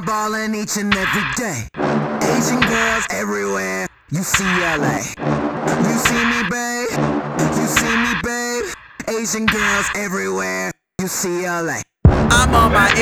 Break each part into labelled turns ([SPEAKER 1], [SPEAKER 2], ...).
[SPEAKER 1] my ballin' each and every day. Asian girls everywhere, UCLA. You see me, babe, you see me, babe. Asian girls everywhere, UCLA.
[SPEAKER 2] I'm on my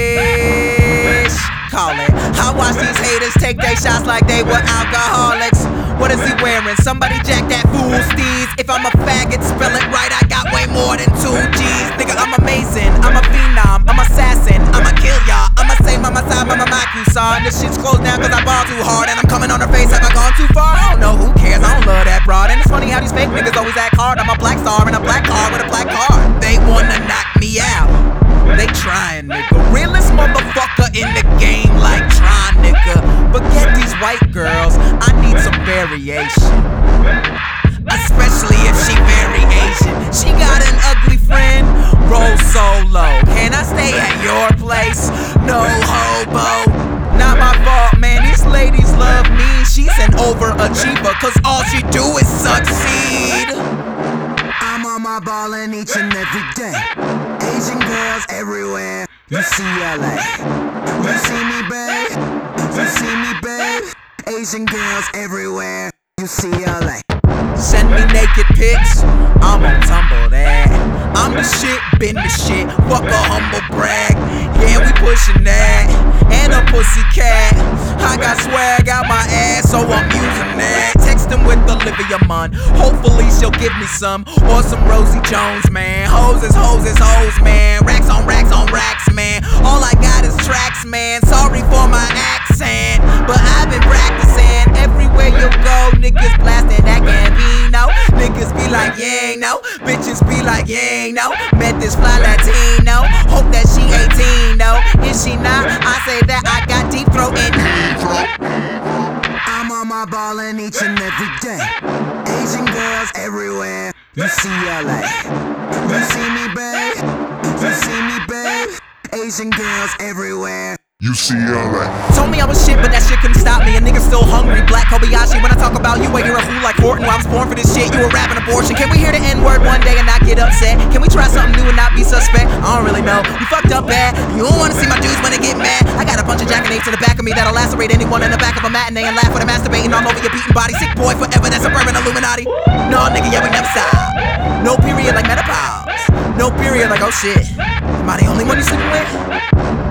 [SPEAKER 2] ish, call it. I watch these haters take their shots like they were alcoholics. What is he wearing? Somebody jack that fool's steez. If I'm a faggot, spell it right, I got way more than 2 G's. Nigga, I'm amazing, I'm a phenom, I'm assassin, I'ma kill y'all, I'ma say mama side, mama Makusa. And this shit's closed down cause I ball too hard and I'm coming on her face, have I gone too far? I don't know, who cares, I don't love that broad. And it's funny how these fake niggas always act hard. I'm a black star in a black car with a black card. They wanna knock me out, they trying, nigga. Realest motherfucker in the game like Tron, nigga. Forget these white girls, I need some variation, especially if she very Asian. She got an ugly friend, roll solo. Can I stay at your place? No hobo. Not my fault, man, these ladies love me. She's an overachiever, cause all she do is succeed.
[SPEAKER 1] I'm on my ballin' each and every day. Asian girls everywhere, UCLA. You see me, babe, you see me, babe. Asian girls everywhere, UCLA.
[SPEAKER 2] Send me naked pics, I'm on Tumble that. I'm the shit, been the shit, fuck a humble brag. Yeah, we pushin' that, and a pussycat. I got swag out my ass, so I'm using that. Textin' with Olivia Munn, hopefully she'll give me some. Or some Rosie Jones, man. Hoes is hoes, man. Racks on racks on racks, man. All I got is tracks, man. Sorry for my accent, but I've been practicing. Everywhere you go, niggas blasting that Gambino. Niggas be like, yeah, no. Bitches be like, yeah, no. Met this fly Latino. Hope that she 18, though. If she not, I say that I got deep throat in.
[SPEAKER 1] I'm on my ballin' each and every day. Asian girls everywhere, UCLA. You see me, babe, you see me, babe. Asian girls everywhere,
[SPEAKER 3] UCLA.
[SPEAKER 2] Told me I was shit, but that shit couldn't stop me. A nigga still hungry, Black Kobayashi. When I talk about you, you're a fool like Horton. Well, I was born for this shit, you a rapping abortion. Can we hear the N-word one day and not get upset? Can we try something new and not be suspect? I don't really know, you fucked up bad. You don't wanna see my dudes when they get mad. I got a bunch of jackanapes in the back of me that'll lacerate anyone in the back of a matinee and laugh when I'm masturbating all over your beaten body. Sick boy forever, that's suburban Illuminati. No nigga, yeah, we never stop. No period like menopause. No period like, oh shit, am I the only one you sleeping with?